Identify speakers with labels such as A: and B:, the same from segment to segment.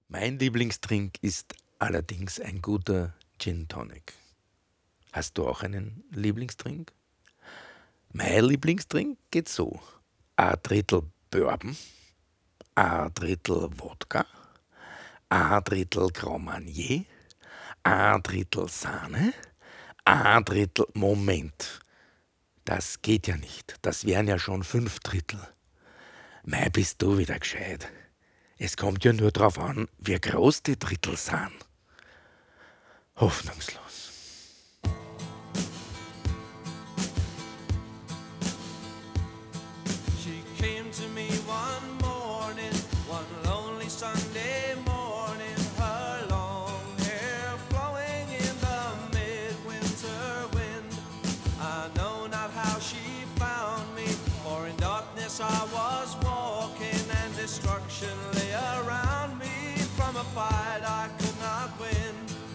A: Mein Lieblingstrink ist allerdings ein guter Gin Tonic. Hast du auch einen Lieblingstrink? Mein Lieblingstrink geht so. Ein Drittel Bourbon, ein Drittel Wodka, ein Drittel Grand Marnier, ein Drittel Sahne, ein Drittel Moment. Das geht ja nicht. Das wären ja schon 5 Drittel. Mei, bist du wieder gescheit. Es kommt ja nur drauf an, wie groß die Drittel sind. Hoffnungslos.
B: She came to me one morning, one lonely Sunday morning, her long hair flowing in the midwinter wind. I know not how she found me, for in darkness I was walking, and destruction lay around me from a fight I could not win.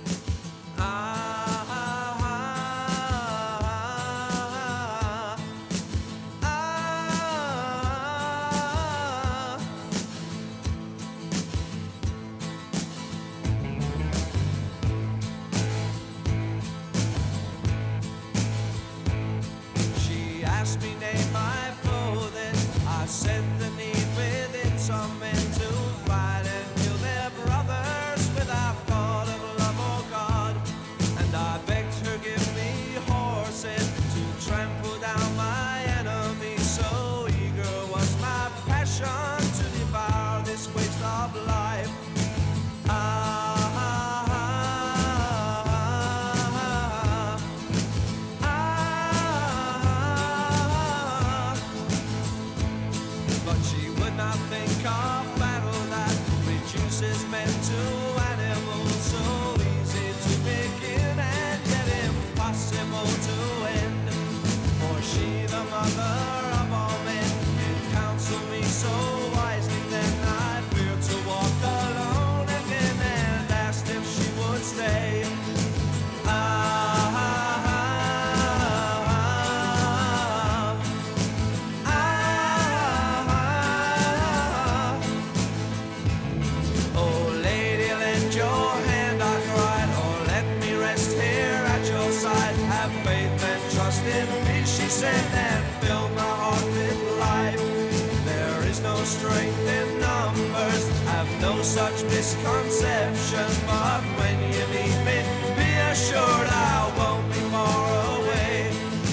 B: She asked me name my clothing. I said the need within some men to fight and kill their brothers without thought of love or God. And I begged her give me horses to trample down my enemies. So eager was my passion to devour this waste of life. But she would not think of battle that reduces men to animals. So easy to begin and yet impossible to end. For she, the mother of all men, can counsel me so wisely. Then I feared to walk alone again and asked if she would stay. Oh, lady, lend your hand, I cried, or let me rest here at your side. Have faith and trust in me, she said, and fill my heart with life. There is no strength in numbers, have no such misconception. But when you meet me, be assured I won't be far away.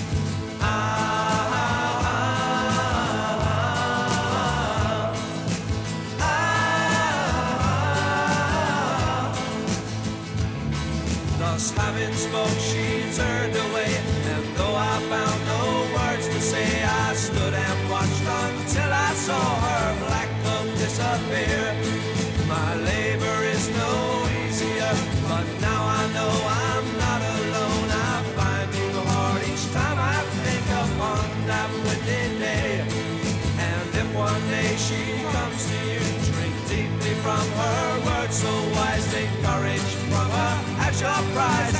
B: Thus having spoke, she turned away, and though I found no words to say, I stood and watched until I saw her black cloak disappear. My labor is no easier, but now I know I'm not alone. I find new heart each time I think upon that wicked day. And if one day she comes to you, drink deeply from her words so wise, take courage from her at your prize.